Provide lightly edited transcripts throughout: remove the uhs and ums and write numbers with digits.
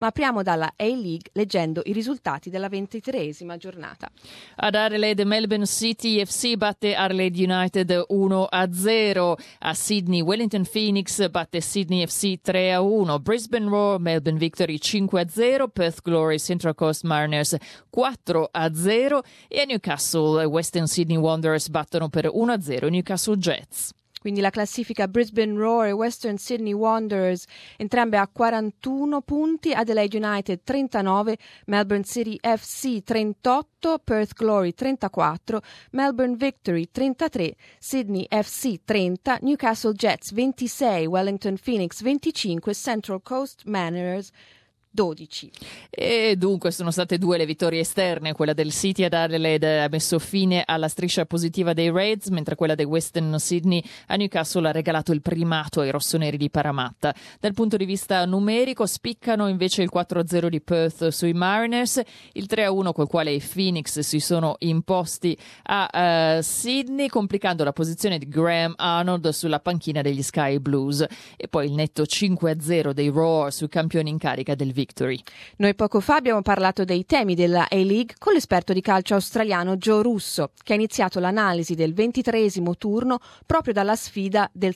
ma apriamo dalla A-League leggendo i risultati della 23esima giornata. Ad Adelaide Melbourne City FC batte Adelaide United 1-0, a Sydney Wellington Phoenix batte Sydney FC 3-1, Brisbane Roar Melbourne Victory 5-0, Perth Glory Central Coast Mariners 4-0 e a Newcastle Western Sydney Wanderers battono per 1-0 Newcastle Jets. Quindi la classifica: Brisbane Roar e Western Sydney Wanderers entrambe a 41 punti, Adelaide United 39, Melbourne City FC 38, Perth Glory 34, Melbourne Victory 33, Sydney FC 30, Newcastle Jets 26, Wellington Phoenix 25, Central Coast Mariners 12. E dunque sono state 2 le vittorie esterne. Quella del City ad Adelaide ha messo fine alla striscia positiva dei Reds, mentre quella del Western Sydney a Newcastle ha regalato il primato ai rossoneri di Parramatta. Dal punto di vista numerico spiccano invece il 4-0 di Perth sui Mariners, il 3-1 col quale i Phoenix si sono imposti a Sydney, complicando la posizione di Graham Arnold sulla panchina degli Sky Blues, e poi il netto 5-0 dei Roar sui campioni in carica del Victory. Noi poco fa abbiamo parlato dei temi della A-League con l'esperto di calcio australiano Joe Russo, che ha iniziato l'analisi del 23esimo turno proprio dalla sfida dal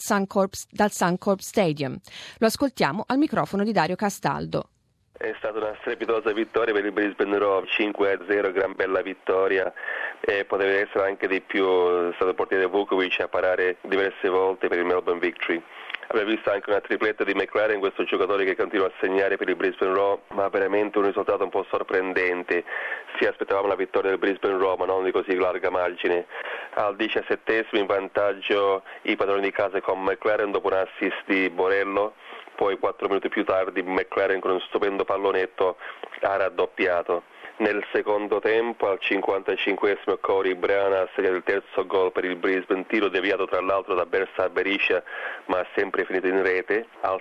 Suncorp Stadium. Lo ascoltiamo al microfono di Dario Castaldo. È stata una strepitosa vittoria per il Brisbane Roar, 5-0, gran bella vittoria, e poteva essere anche di più. È stato il portiere Vukovic a parare diverse volte per il Melbourne Victory. Abbiamo visto anche una tripletta di McLaren, questo giocatore che continua a segnare per il Brisbane Roar, ma veramente un risultato un po' sorprendente. Sì, aspettavamo la vittoria del Brisbane Roar, ma non di così larga margine. Al 17esimo in vantaggio i padroni di casa con McLaren dopo un assist di Borello. Poi 4 minuti più tardi McLaren con un stupendo pallonetto ha raddoppiato. Nel secondo tempo, al 55esimo, Corey Brown ha segnato il terzo gol per il Brisbane, tiro deviato tra l'altro da Bersa Berisha, ma ha sempre finito in rete. Al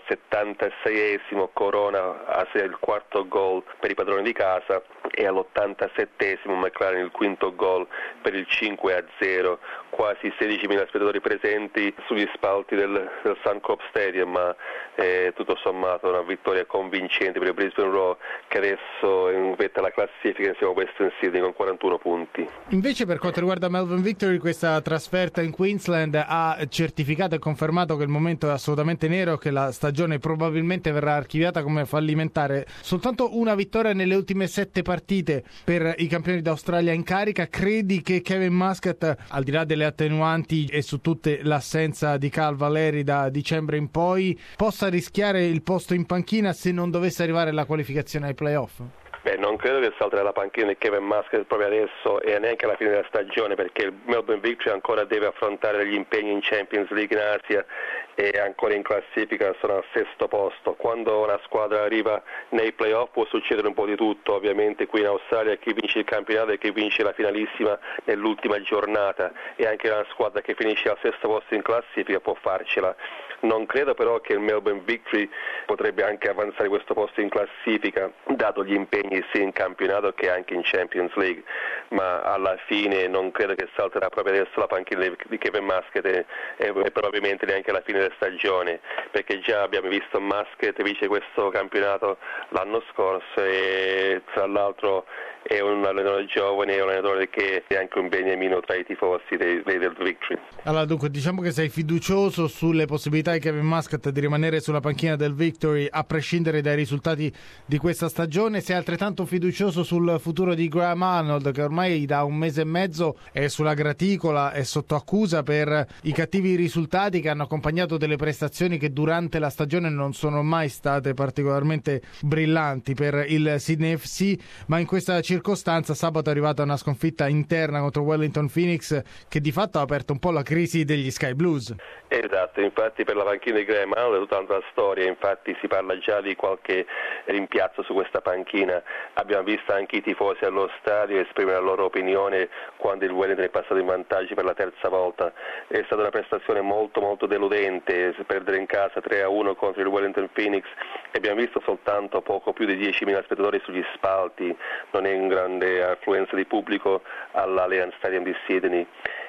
76esimo Corona ha segnato il quarto gol per i padroni di casa e all'87esimo McLaren il quinto gol per il 5-0. Quasi 16.000 spettatori presenti sugli spalti del Suncorp Stadium, ma tutto sommato una vittoria convincente per il Brisbane Roar, che adesso è in vetta alla classifica insieme a Western Sydney con 41 punti. Invece per quanto riguarda Melbourne Victory, questa trasferta in Queensland ha certificato e confermato che il momento è assolutamente nero, che la stagione probabilmente verrà archiviata come fallimentare. Soltanto una vittoria nelle ultime 7 partite per i campioni d'Australia in carica. Credi che Kevin Muscat, al di là delle attenuanti e su tutte l'assenza di Cal Valeri da dicembre in poi, possa rischiare il posto in panchina se non dovesse arrivare la qualificazione ai playoff? Non credo che salterà la panchina di Kevin Muscat proprio adesso e neanche alla fine della stagione, perché il Melbourne Victory ancora deve affrontare gli impegni in Champions League in Asia e ancora in classifica sono al 6° posto. Quando una squadra arriva nei playoff può succedere un po' di tutto, ovviamente qui in Australia chi vince il campionato e chi vince la finalissima nell'ultima giornata, e anche una squadra che finisce al 6° posto in classifica può farcela. Non credo però che il Melbourne Victory potrebbe anche avanzare questo posto in classifica, dato gli impegni sia in campionato che anche in Champions League, ma alla fine non credo che salterà proprio adesso la panchina di Kevin Muscat e probabilmente neanche alla fine della stagione, perché già abbiamo visto Muscat vince questo campionato l'anno scorso e tra l'altro è un allenatore giovane, è un allenatore che è anche un beniamino tra i tifosi del Victory. Allora dunque diciamo che sei fiducioso sulle possibilità di Kevin Muscat di rimanere sulla panchina del Victory a prescindere dai risultati di questa stagione. Sei altrettanto fiducioso sul futuro di Graham Arnold, che ormai da un mese e mezzo è sulla graticola, è sotto accusa per i cattivi risultati che hanno accompagnato delle prestazioni che durante la stagione non sono mai state particolarmente brillanti per il Sydney FC, ma in questa circostanza sabato è arrivata una sconfitta interna contro Wellington Phoenix che di fatto ha aperto un po' la crisi degli Sky Blues. Esatto, infatti per la panchina di Graham Arnold è tutta un'altra storia, infatti si parla già di qualche rimpiazzo su questa panchina. Abbiamo visto anche i tifosi allo stadio esprimere la loro opinione quando il Wellington è passato in vantaggio per la terza volta. È stata una prestazione molto molto deludente, perdere in casa 3-1 contro il Wellington Phoenix, e abbiamo visto soltanto poco più di 10.000 spettatori sugli spalti, non è un grande affluenza di pubblico all'Allianz Stadium di Sydney.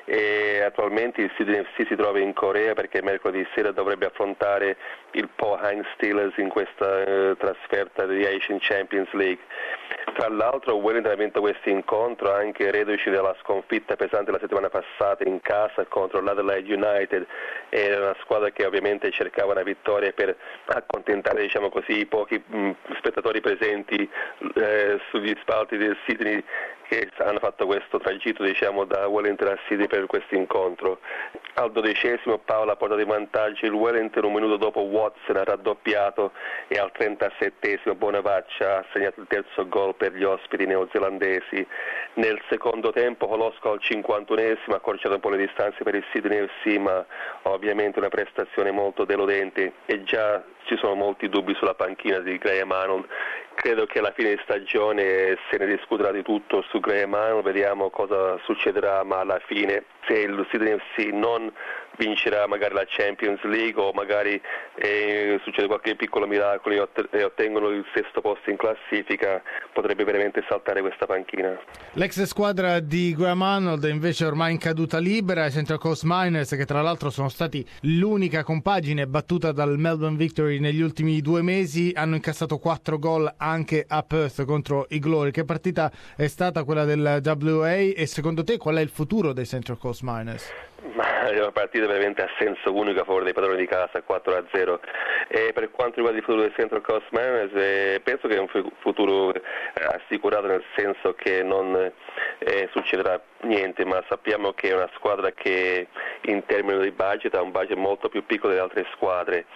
e attualmente il Sydney FC si trova in Corea perché mercoledì sera dovrebbe affrontare il Pohang Steelers in questa trasferta di Asian Champions League. Tra l'altro Wellington ha vinto questo incontro anche reduci dalla sconfitta pesante la settimana passata in casa contro l'Adelaide United. Era una squadra che ovviamente cercava una vittoria per accontentare, diciamo così, i pochi spettatori presenti sugli spalti del Sydney, che hanno fatto questo tragitto, diciamo, da Wellington a Sydney per questo incontro. Al 12° Paola ha portato in vantaggio il Wellington, un minuto dopo Watson ha raddoppiato e al 37° Bonavaccia ha segnato il terzo gol per gli ospiti neozelandesi. Nel secondo tempo Holosco al 51° ha accorciato un po' le distanze per il Sydney FC, ma ovviamente una prestazione molto deludente e già ci sono molti dubbi sulla panchina di Graham Arnold. Credo che alla fine di stagione se ne discuterà di tutto su Graham Arnold, vediamo cosa succederà, ma alla fine se il Sydney FC non vincerà magari la Champions League o magari succede qualche piccolo miracolo e ottengono il 6° posto in classifica, potrebbe veramente saltare questa panchina. L'ex squadra di Graham Arnold invece ormai in caduta libera, i Central Coast Miners, che tra l'altro sono stati l'unica compagine battuta dal Melbourne Victory negli ultimi 2 mesi, hanno incassato 4 gol anche a Perth contro i Glory. Che partita è stata quella del WA e secondo te qual è il futuro dei Central Coast Miners? Ma è una partita veramente a senso unico a favore dei padroni di casa, 4-0. E per quanto riguarda il futuro dei Central Coast Miners, penso che è un futuro assicurato, nel senso che non succederà niente, ma sappiamo che è una squadra che in termini di budget ha un budget molto più piccolo delle altre squadre.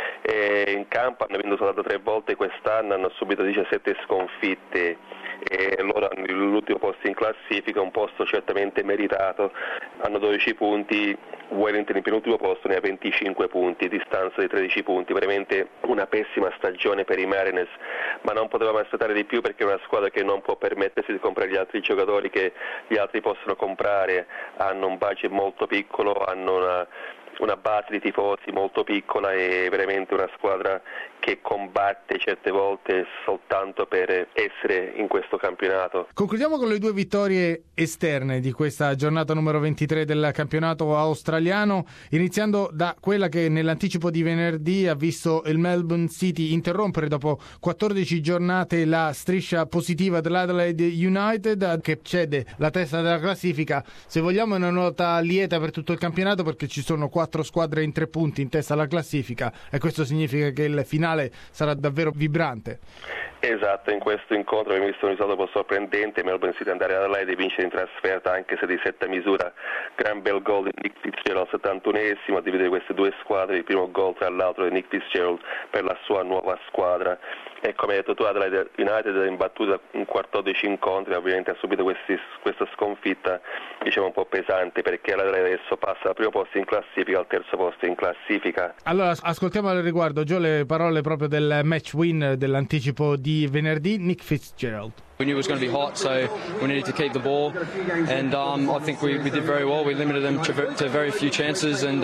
In campo hanno vinto soltanto 3 volte quest'anno, hanno subito 17 sconfitte e loro hanno l'ultimo posto in classifica, un posto certamente meritato, hanno 12 punti, Wellington in penultimo posto ne ha 25 punti, distanza di 13 punti, veramente una pessima stagione per i Mariners, ma non potevamo aspettare di più perché è una squadra che non può permettersi di comprare gli altri giocatori che gli altri possono comprare, hanno un budget molto piccolo, hanno una base di tifosi molto piccola e veramente una squadra che combatte certe volte soltanto per essere in questo campionato. Concludiamo con le 2 vittorie esterne di questa giornata numero 23 del campionato australiano, iniziando da quella che nell'anticipo di venerdì ha visto il Melbourne City interrompere dopo 14 giornate la striscia positiva dell'Adelaide United, che cede la testa della classifica. Se vogliamo è una nota lieta per tutto il campionato perché ci sono 4 squadre in 3 punti in testa alla classifica e questo significa che il finale sarà davvero vibrante. Esatto, in questo incontro abbiamo visto un risultato un po' sorprendente, Melbourne City andare ad Adelaide e vincere in trasferta anche se di 7 misura, gran bel gol di Nick Fitzgerald al 71esimo a dividere queste 2 squadre, il primo gol tra l'altro di Nick Fitzgerald per la sua nuova squadra. E come hai detto tu, Adelaide United è imbattuta in 14 incontri, ovviamente ha subito questa sconfitta, diciamo un po' pesante, perché l'Adelaide adesso passa dal primo posto in classifica al 3° posto in classifica. Allora ascoltiamo al riguardo, Gio, le parole proprio del match win dell'anticipo di venerdì, Nick Fitzgerald. We knew it was going to be hot, so we needed to keep the ball, and I think we did very well. We limited them to very few chances, and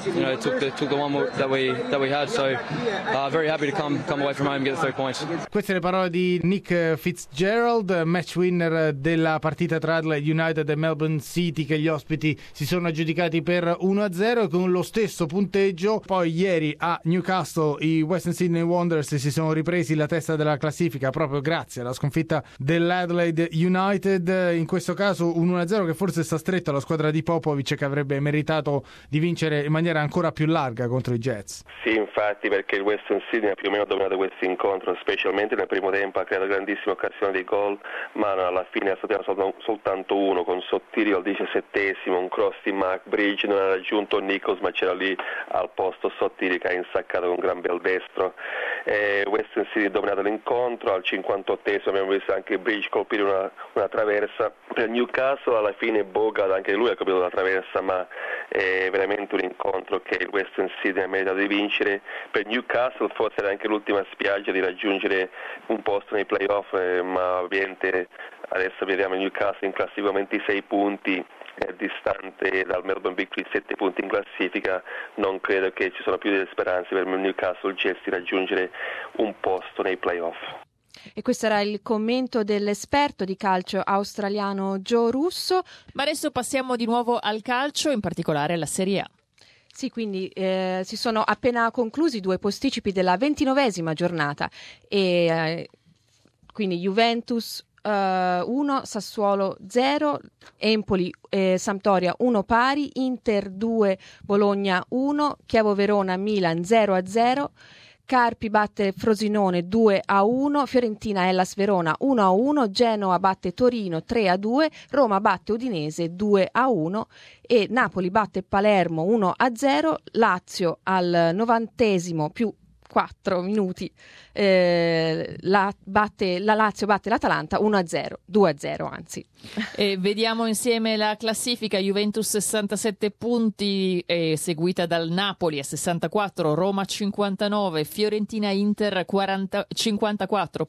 took the one that we had. So very happy to come away from home and get the 3 points. Queste le parole di Nick Fitzgerald, match winner della partita tra Adelaide United e Melbourne City, che gli ospiti si sono aggiudicati per 1-0 con lo stesso punteggio. Poi ieri a Newcastle i Western Sydney Wanderers si sono ripresi la testa della classifica proprio grazie alla sconfitta dell'Adelaide United, in questo caso un 1-0 che forse sta stretto alla squadra di Popovic, che avrebbe meritato di vincere in maniera ancora più larga contro i Jets. Sì, infatti, perché il Western Sydney ha più o meno dominato questo incontro, specialmente nel primo tempo ha creato grandissime occasioni di gol, ma alla fine è stato soltanto uno, con Sottili al 17esimo, un cross di McBridge, non ha raggiunto Nichols ma c'era lì al posto Sottili che ha insaccato con un gran bel destro. Western Sydney ha dominato l'incontro, al 58esimo abbiamo visto anche Bridge colpire una traversa. Per Newcastle alla fine Bogart anche lui ha colpito la traversa, ma è veramente un incontro che il Western Sydney ha meritato di vincere. Per Newcastle forse era anche l'ultima spiaggia di raggiungere un posto nei playoff, ma ovviamente adesso vediamo Newcastle in classifica 26 punti, è distante dal Melbourne Victory 7 punti in classifica. Non credo che ci sono più delle speranze per Newcastle Jets di raggiungere un posto nei playoff. E questo era il commento dell'esperto di calcio australiano Joe Russo. Ma adesso passiamo di nuovo al calcio, in particolare alla Serie A. Sì, quindi si sono appena conclusi 2 posticipi della 29esima giornata e quindi Juventus 1, Sassuolo 0, Empoli Sampdoria 1 pari, Inter 2, Bologna 1, Chievo Verona Milan 0-0, Carpi batte Frosinone 2-1, Fiorentina Hellas Verona 1-1, Genoa batte Torino 3-2, Roma batte Udinese 2-1 e Napoli batte Palermo 1-0, Lazio al 90° più 4 minuti la Lazio batte l'Atalanta 1-0, 2-0 anzi. E vediamo insieme la classifica. Juventus 67 punti, seguita dal Napoli a 64, Roma 59, Fiorentina Inter 54,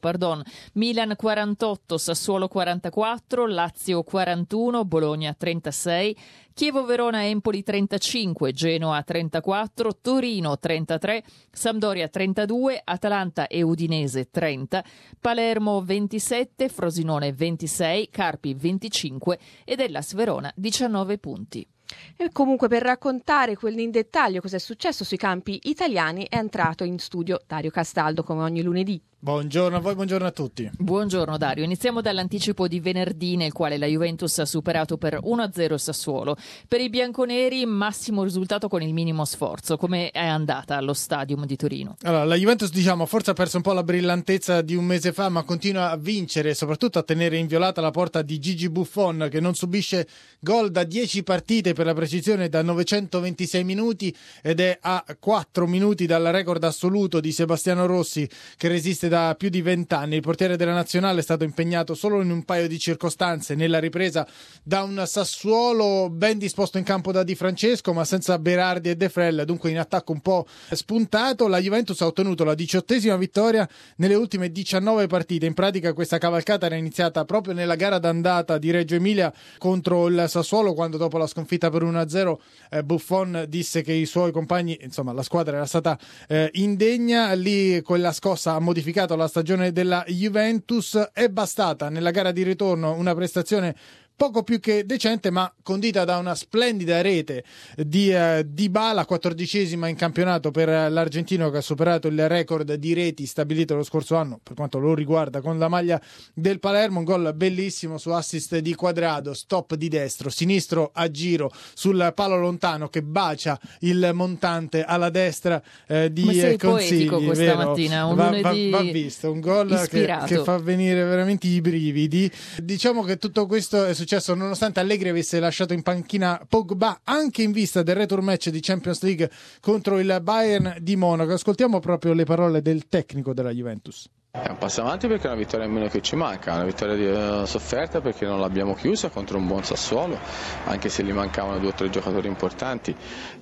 Milan 48, Sassuolo 44, Lazio 41, Bologna 36, Chievo Verona Empoli 35, Genoa 34, Torino 33, Sampdoria 32, Atalanta e Udinese 30, Palermo 27, Frosinone 26, Carpi 25 ed Hellas Verona 19 punti. E comunque per raccontare in dettaglio cosa è successo sui campi italiani è entrato in studio Dario Castaldo come ogni lunedì. Buongiorno a voi, buongiorno a tutti. Buongiorno Dario, iniziamo dall'anticipo di venerdì nel quale la Juventus ha superato per 1-0 il Sassuolo. Per i bianconeri massimo risultato con il minimo sforzo. Come è andata allo Stadium di Torino? Allora, la Juventus forse ha perso un po' la brillantezza di un mese fa, ma continua a vincere e soprattutto a tenere inviolata la porta di Gigi Buffon, che non subisce gol da 10 partite, per la precisione da 926 minuti, ed è a 4 minuti dal record assoluto di Sebastiano Rossi, che resiste da più di 20 anni. Il portiere della nazionale è stato impegnato solo in un paio di circostanze nella ripresa da un Sassuolo ben disposto in campo da Di Francesco, ma senza Berardi e De Frel, dunque in attacco un po' spuntato. La Juventus ha ottenuto la 18ª vittoria nelle ultime 19 partite. In pratica questa cavalcata era iniziata proprio nella gara d'andata di Reggio Emilia contro il Sassuolo, quando dopo la sconfitta per 1-0 Buffon disse che i suoi compagni, insomma la squadra era stata indegna. Lì quella scossa ha modificato la stagione della Juventus. È bastata nella gara di ritorno una prestazione poco più che decente, ma condita da una splendida rete di Dybala, 14ª in campionato per l'argentino, che ha superato il record di reti stabilito lo scorso anno per quanto lo riguarda con la maglia del Palermo. Un gol bellissimo su assist di Quadrado, stop di destro, sinistro a giro sul palo lontano che bacia il montante alla destra di sei Consigli. Poetico questa mattina, un lunedì va visto, un gol che fa venire veramente i brividi. Diciamo che tutto questo è successo nonostante Allegri avesse lasciato in panchina Pogba, anche in vista del return match di Champions League contro il Bayern di Monaco. Ascoltiamo proprio le parole del tecnico della Juventus. È un passo avanti perché è una vittoria in meno che ci manca, una vittoria sofferta perché non l'abbiamo chiusa contro un buon Sassuolo, anche se gli mancavano 2 o 3 giocatori importanti.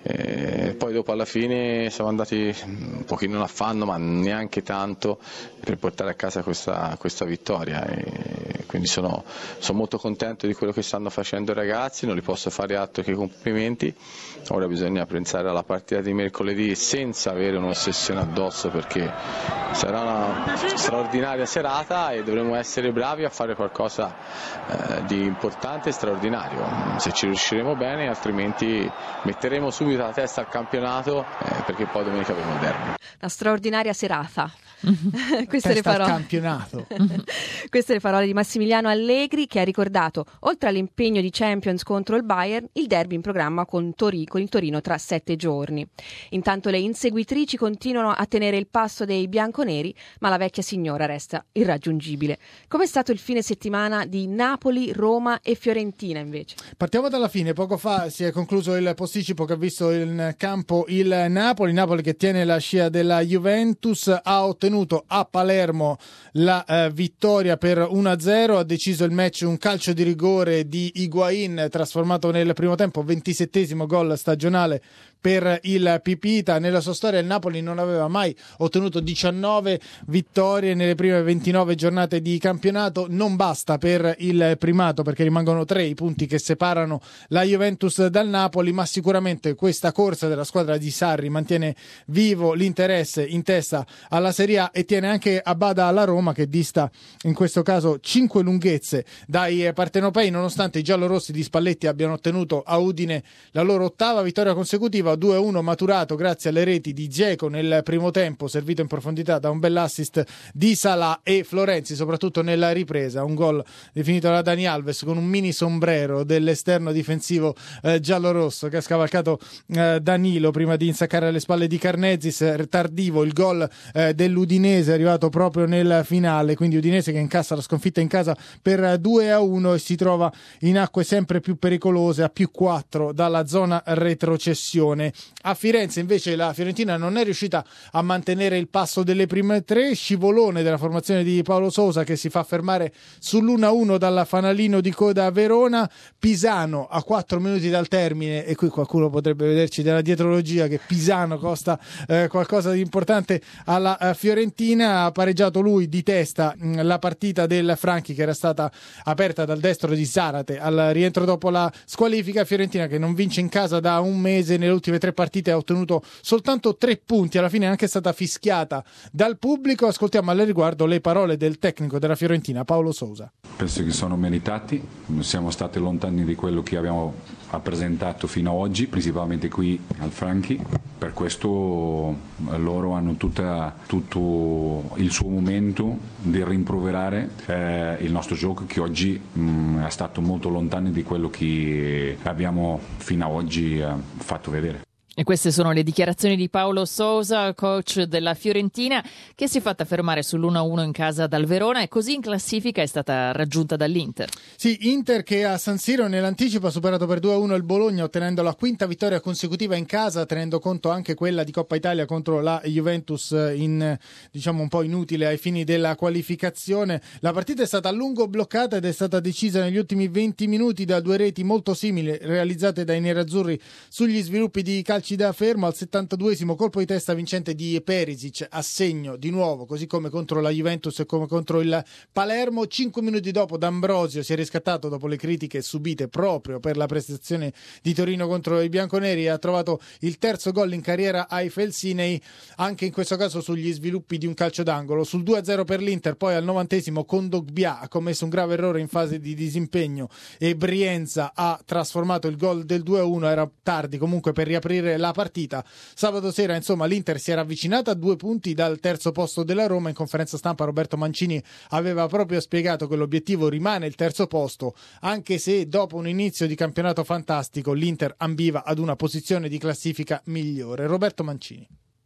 Poi dopo alla fine siamo andati un pochino in affanno, ma neanche tanto, per portare a casa questa vittoria. Quindi sono molto contento di quello che stanno facendo i ragazzi, non li posso fare altro che complimenti. Ora bisogna pensare alla partita di mercoledì senza avere un'ossessione addosso, perché sarà una straordinaria serata e dovremo essere bravi a fare qualcosa di importante e straordinario. Se ci riusciremo bene, altrimenti metteremo subito la testa al campionato, perché poi domenica abbiamo il derby. La straordinaria serata. Queste le parole. Campionato. Queste le parole di Massimiliano Allegri, che ha ricordato, oltre all'impegno di Champions contro il Bayern, il derby in programma con il Torino tra 7 giorni. Intanto le inseguitrici continuano a tenere il passo dei bianconeri, ma la vecchia signora resta irraggiungibile. Com'è stato il fine settimana di Napoli, Roma e Fiorentina invece? Partiamo dalla fine. Poco fa si è concluso il posticipo che ha visto in campo il Napoli che tiene la scia della Juventus, ha ottenuto a Palermo la vittoria per 1-0, ha deciso il match un calcio di rigore di Higuaín trasformato nel primo tempo, 27esimo gol stagionale per il Pipita. Nella sua storia il Napoli non aveva mai ottenuto 19 vittorie nelle prime 29 giornate di campionato. Non basta per il primato, perché rimangono 3 i punti che separano la Juventus dal Napoli, ma sicuramente questa corsa della squadra di Sarri mantiene vivo l'interesse in testa alla Serie A e tiene anche a bada alla Roma, che dista in questo caso 5 lunghezze dai partenopei, nonostante i giallorossi di Spalletti abbiano ottenuto a Udine la loro 8ª vittoria consecutiva, 2-1 maturato grazie alle reti di Dzeko nel primo tempo, servito in profondità da un bell'assist di Salah, e Florenzi soprattutto nella ripresa, un gol definito da Dani Alves con un mini sombrero dell'esterno difensivo giallorosso che ha scavalcato Danilo prima di insaccare alle spalle di Karnezis. Tardivo il gol dell'Udinese, arrivato proprio nel finale, quindi Udinese che incassa la sconfitta in casa per 2-1 e si trova in acque sempre più pericolose, a +4 dalla zona retrocessione. A Firenze invece la Fiorentina non è riuscita a mantenere il passo delle prime 3, scivolone della formazione di Paulo Sousa che si fa fermare sull'1-1 dal fanalino di coda Verona. Pisano a 4 minuti dal termine, e qui qualcuno potrebbe vederci della dietrologia che Pisano costa qualcosa di importante alla Fiorentina. Ha pareggiato lui di testa la partita del Franchi, che era stata aperta dal destro di Zarate al rientro dopo la squalifica. Fiorentina che non vince in casa da un mese, nelle ultime 3 partite ha ottenuto soltanto 3 punti, alla fine è anche stata fischiata dal pubblico. Ascoltiamo al riguardo le parole del tecnico della Fiorentina, Paulo Sousa. Penso che sono meritati, siamo stati lontani di quello che abbiamo presentato fino ad oggi, principalmente qui al Franchi, per questo loro hanno tutto il suo momento di rimproverare il nostro gioco, che oggi è stato molto lontano di quello che abbiamo fino ad oggi fatto vedere. E queste sono le dichiarazioni di Paulo Sousa, coach della Fiorentina, che si è fatta fermare sull'1-1 in casa dal Verona e così in classifica è stata raggiunta dall'Inter. Sì, Inter che a San Siro nell'anticipo ha superato per 2-1 il Bologna, ottenendo la 5ª vittoria consecutiva in casa, tenendo conto anche quella di Coppa Italia contro la Juventus, diciamo un po' inutile ai fini della qualificazione. La partita è stata a lungo bloccata ed è stata decisa negli ultimi 20 minuti da 2 reti molto simili realizzate dai nerazzurri sugli sviluppi di calcio da fermo. Al 72esimo colpo di testa vincente di Perisic a segno di nuovo, così come contro la Juventus e come contro il Palermo. 5 minuti dopo D'Ambrosio si è riscattato dopo le critiche subite proprio per la prestazione di Torino contro i bianconeri e ha trovato il 3° gol in carriera ai Felsinei, anche in questo caso sugli sviluppi di un calcio d'angolo. Sul 2-0 per l'Inter poi al 90esimo Kondogbia ha commesso un grave errore in fase di disimpegno e Brienza ha trasformato il gol del 2-1. Era tardi comunque per riaprire la partita. Sabato sera insomma l'Inter si era avvicinata a 2 punti dal 3° posto della Roma. In conferenza stampa Roberto Mancini aveva proprio spiegato che l'obiettivo rimane il 3° posto, anche se dopo un inizio di campionato fantastico l'Inter ambiva ad una posizione di classifica migliore. Roberto Mancini.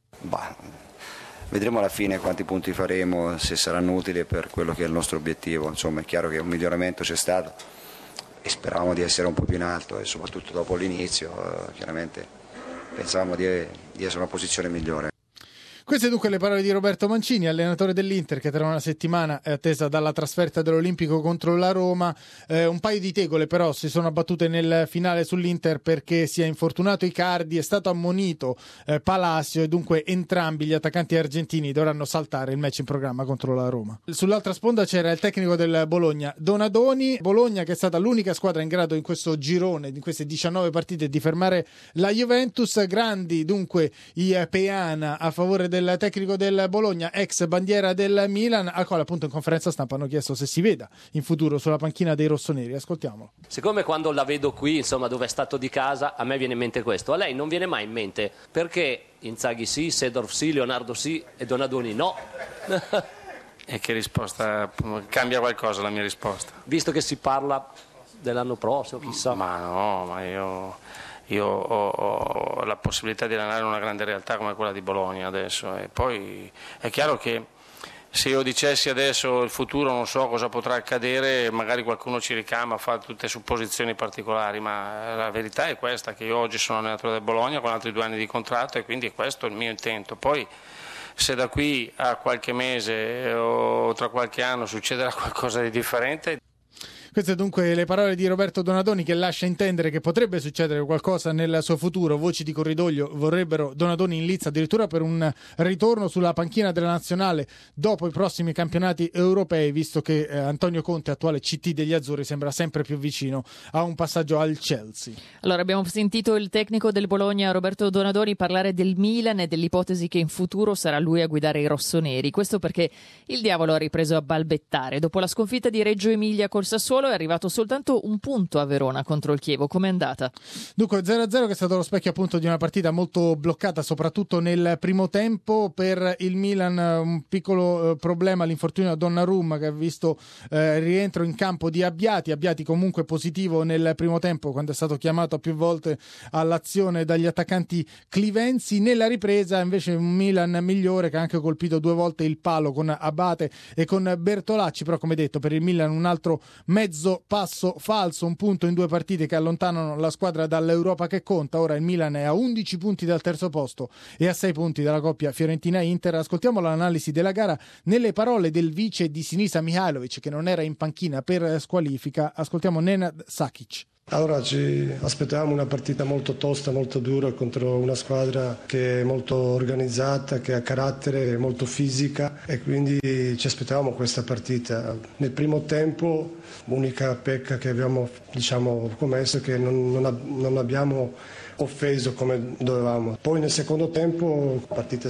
Vedremo alla fine quanti punti faremo, se saranno utili per quello che è il nostro obiettivo. Insomma, è chiaro che un miglioramento c'è stato e speravamo di essere un po' più in alto, e soprattutto dopo l'inizio chiaramente pensavamo di essere una posizione migliore. Queste dunque le parole di Roberto Mancini, allenatore dell'Inter, che tra una settimana è attesa dalla trasferta dell'Olimpico contro la Roma. Un paio di tegole però si sono abbattute nel finale sull'Inter perché si è infortunato Icardi, è stato ammonito Palacio e dunque entrambi gli attaccanti argentini dovranno saltare il match in programma contro la Roma. Sull'altra sponda c'era il tecnico del Bologna, Donadoni. Bologna che è stata l'unica squadra in grado in questo girone, in queste 19 partite, di fermare la Juventus. Grandi dunque i Peana a favore del tecnico del Bologna, ex bandiera del Milan, al quale appunto in conferenza stampa hanno chiesto se si veda in futuro sulla panchina dei rossoneri. Ascoltiamolo. Siccome quando la vedo qui, insomma, dove è stato di casa, a me viene in mente questo. A lei non viene mai in mente perché Inzaghi sì, Seedorf sì, Leonardo sì e Donadoni no? E che risposta? Cambia qualcosa la mia risposta? Visto che si parla dell'anno prossimo, chissà. Ma no, ma io ho la possibilità di allenare una grande realtà come quella di Bologna adesso, e poi è chiaro che se io dicessi adesso il futuro non so cosa potrà accadere, magari qualcuno ci ricama, fa tutte supposizioni particolari, ma la verità è questa, che io oggi sono allenatore del Bologna con altri 2 anni di contratto e quindi questo è il mio intento. Poi se da qui a qualche mese o tra qualche anno succederà qualcosa di differente. Queste dunque le parole di Roberto Donadoni, che lascia intendere che potrebbe succedere qualcosa nel suo futuro. Voci di corridoio vorrebbero Donadoni in lizza addirittura per un ritorno sulla panchina della nazionale dopo i prossimi campionati europei, visto che Antonio Conte, attuale CT degli Azzurri, sembra sempre più vicino a un passaggio al Chelsea. Allora, abbiamo sentito il tecnico del Bologna Roberto Donadoni parlare del Milan e dell'ipotesi che in futuro sarà lui a guidare i rossoneri. Questo perché il diavolo ha ripreso a balbettare. Dopo la sconfitta di Reggio Emilia col Sassuolo è arrivato soltanto un punto a Verona contro il Chievo. Com'è andata? Dunque 0-0, che è stato lo specchio appunto di una partita molto bloccata, soprattutto nel primo tempo. Per il Milan un piccolo problema, l'infortunio a Donnarumma, che ha visto rientro in campo di Abbiati comunque positivo nel primo tempo quando è stato chiamato più volte all'azione dagli attaccanti clivensi. Nella ripresa invece un Milan migliore, che ha anche colpito 2 volte il palo con Abate e con Bertolacci, però come detto per il Milan un altro mezzo passo falso, un punto in 2 partite che allontanano la squadra dall'Europa che conta. Ora il Milan è a 11 punti dal terzo posto e a 6 punti dalla coppia Fiorentina-Inter. Ascoltiamo l'analisi della gara nelle parole del vice di Sinisa Mihajlovic, che non era in panchina per squalifica. Ascoltiamo Nenad Sakic. Allora ci aspettavamo una partita molto tosta, molto dura contro una squadra che è molto organizzata, che ha carattere, molto fisica, e quindi ci aspettavamo questa partita. Nel primo tempo l'unica pecca che abbiamo commesso è che non abbiamo offeso come dovevamo. Poi nel secondo tempo la partita è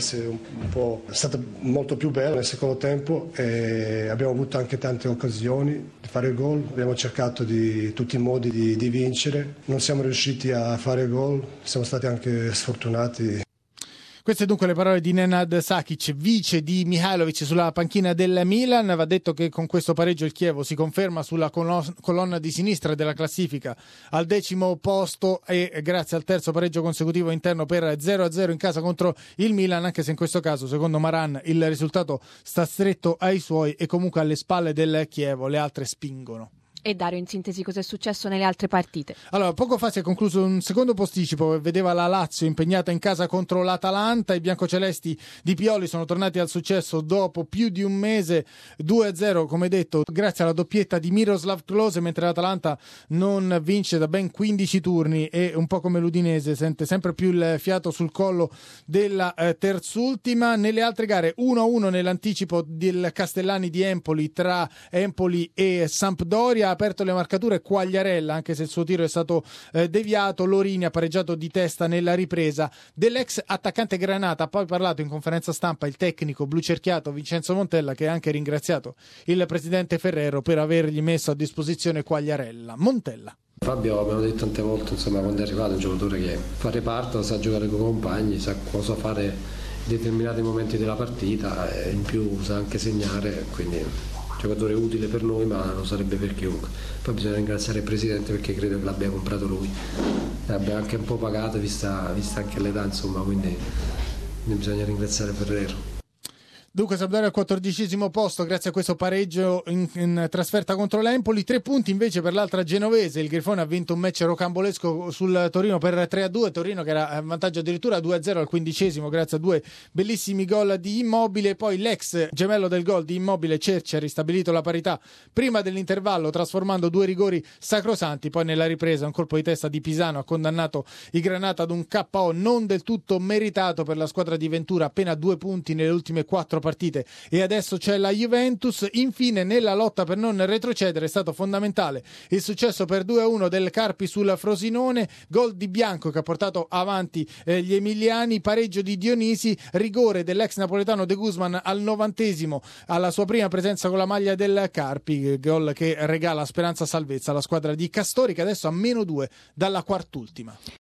stata molto più bella nel secondo tempo e abbiamo avuto anche tante occasioni di fare gol. Abbiamo cercato di tutti i modi di vincere, non siamo riusciti a fare gol, siamo stati anche sfortunati. Queste dunque le parole di Nenad Sakic, vice di Mihajlovic sulla panchina del Milan. Va detto che con questo pareggio il Chievo si conferma sulla colonna di sinistra della classifica al 10° posto, e grazie al terzo pareggio consecutivo interno per 0-0 in casa contro il Milan, anche se in questo caso secondo Maran il risultato sta stretto ai suoi e comunque alle spalle del Chievo le altre spingono. E Dario, in sintesi, cosa è successo nelle altre partite? Allora, poco fa si è concluso un secondo posticipo che vedeva la Lazio impegnata in casa contro l'Atalanta. I biancocelesti di Pioli sono tornati al successo dopo più di un mese, 2-0 come detto grazie alla doppietta di Miroslav Klose, mentre l'Atalanta non vince da ben 15 turni e un po' come l'Udinese sente sempre più il fiato sul collo della terzultima. Nelle altre gare 1-1 nell'anticipo del Castellani di Empoli tra Empoli e Sampdoria. Ha aperto le marcature Quagliarella, anche se il suo tiro è stato deviato. Lorini ha pareggiato di testa nella ripresa. Dell'ex attaccante Granata ha poi parlato in conferenza stampa il tecnico blucerchiato Vincenzo Montella, che ha anche ringraziato il presidente Ferrero per avergli messo a disposizione Quagliarella. Montella. Fabio, abbiamo detto tante volte, insomma, quando è arrivato, è un giocatore che fa reparto, sa giocare con i compagni, sa cosa fare in determinati momenti della partita e in più sa anche segnare, quindi giocatore utile per noi, ma lo sarebbe per chiunque. Poi bisogna ringraziare il presidente, perché credo che l'abbia comprato lui, l'abbia anche un po' pagato vista anche l'età, insomma, quindi bisogna ringraziare Ferrero. Dunque Sampdoria al 14° posto grazie a questo pareggio in trasferta contro l'Empoli. 3 punti invece per l'altra genovese. Il Grifone ha vinto un match rocambolesco sul Torino per 3-2. Torino che era in vantaggio addirittura 2-0 al 15° grazie a 2 bellissimi gol di Immobile. Poi l'ex gemello del gol di Immobile, Cerci, ha ristabilito la parità prima dell'intervallo trasformando 2 rigori sacrosanti. Poi nella ripresa un colpo di testa di Pisano ha condannato i Granata ad un KO non del tutto meritato per la squadra di Ventura, appena 2 punti nelle ultime 4 partite, e adesso c'è la Juventus. Infine nella lotta per non retrocedere è stato fondamentale il successo per 2-1 del Carpi sul Frosinone, gol di Bianco che ha portato avanti gli emiliani, pareggio di Dionisi, rigore dell'ex napoletano De Guzman al 90° alla sua prima presenza con la maglia del Carpi, gol che regala speranza salvezza alla squadra di Castori, che adesso ha -2 dalla quart'ultima.